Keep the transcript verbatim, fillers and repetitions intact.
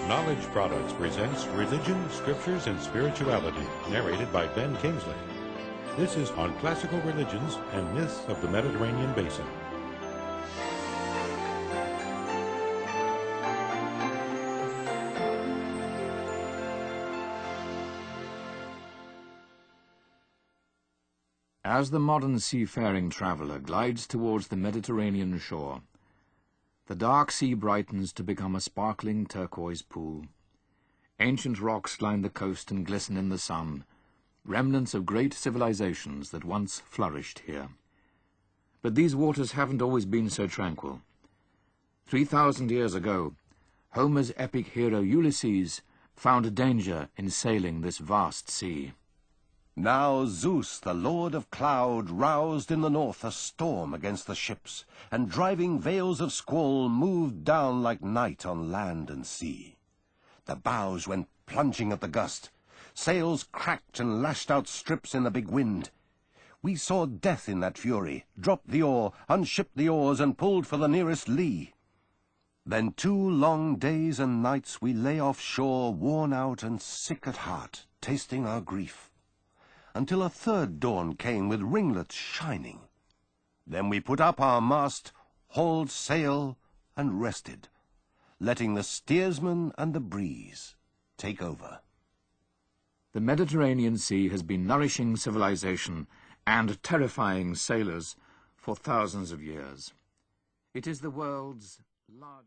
Knowledge Products presents Religion, Scriptures, and Spirituality, narrated by Ben Kingsley. This is on classical religions and myths of the Mediterranean Basin. As the modern seafaring traveller glides towards the Mediterranean shore, the dark sea brightens to become a sparkling turquoise pool. Ancient rocks line the coast and glisten in the sun, remnants of great civilizations that once flourished here. But these waters haven't always been so tranquil. Three thousand years ago, Homer's epic hero Ulysses found danger in sailing this vast sea. Now Zeus, the lord of cloud, roused in the north a storm against the ships, and driving veils of squall moved down like night on land and sea. The bows went plunging at the gust. Sails cracked and lashed out strips in the big wind. We saw death in that fury, dropped the oar, unshipped the oars, and pulled for the nearest lee. Then two long days and nights we lay offshore, worn out and sick at heart, tasting our grief, until a third dawn came with ringlets shining. Then we put up our mast, hauled sail, and rested, letting the steersman and the breeze take over. The Mediterranean Sea has been nourishing civilization and terrifying sailors for thousands of years. It is the world's largest